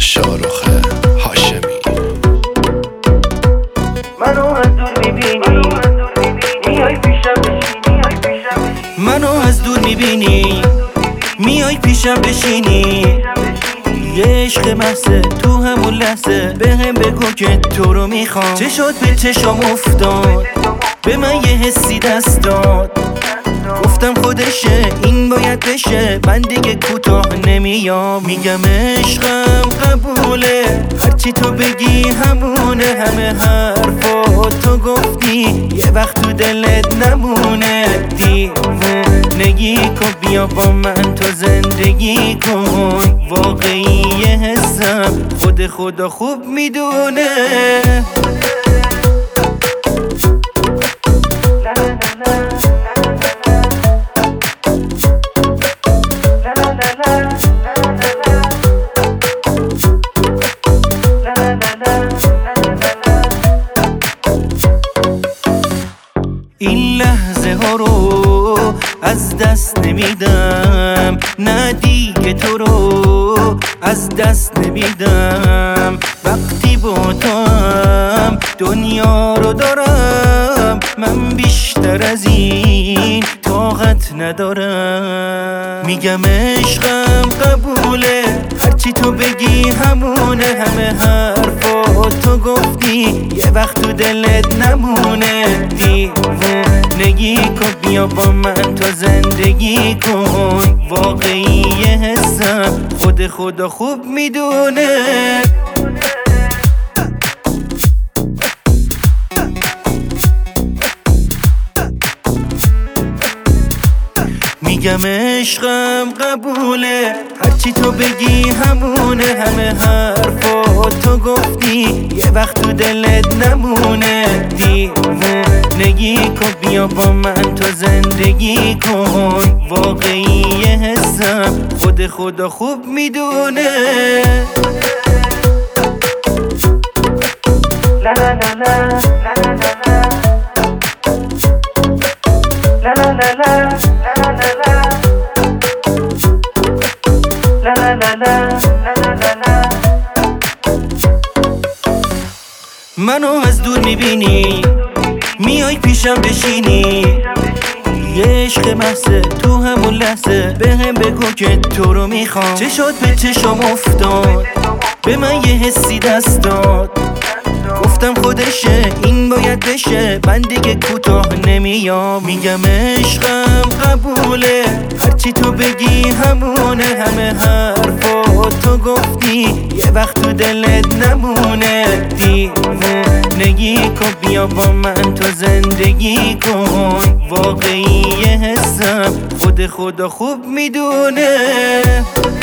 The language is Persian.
شاروخ هاشمی. منو از دور میبینی میای پیشم بشینی، منو از دور میبینی میای پیشم بشینی. یه عشق محضه تو همون لحظه به هم بگو که تو رو میخوام. چه شد به چشام افتاد، به من یه حسی دست داد، گفتم خودشه این باید بشه، من دیگه کوتاه نمیام. میگم عشقم قبوله، هرچی تو بگی همونه، همه حرفا تو گفتی یه وقت تو دلت نمونه. دیوونگی کن بیا با من تو زندگی کن، واقعی حسم خدا خوب میدونه. این لحظه ها رو از دست نمیدم، نه دیگه تو رو از دست نمیدم. وقتی با تو هم دنیا رو دارم، من بیشتر از این طاقت ندارم. میگم عشقم قبوله، هرچی تو بگی همونه، همه حرفا تو گفتی یه وقت تو دلت نمونه. دیوونگی کن بیا با من تو زندگی کن، واقعی حسم خدا خوب میدونه. میگم عشقم قبوله، هرچی تو بگی همونه، همه حرفا تو گفتی یه وقت تو دلت نمونه. دیوونگی کن بیا با من تو زندگی کن، واقعی حسم خدا خوب میدونه. لا لا لا لا لا لا لا لا. منو از دور میبینی میای پیشم بشینی. یه عشق محضه تو همون لحظه به هم بگو که تو رو میخوام. چه شد به چشام افتاد، به من یه حسی دست داد، گفتم خودشه این باید بشه، من دیگه کوتاه نمیام. میگم عشقم قبوله، هرچی تو بگی همونه، همه حرفا تو گفتی یه وقت تو دلت نمونه. دیوونگی کن بیا با من تو زندگی کن، واقعی حسم خدا خوب میدونه.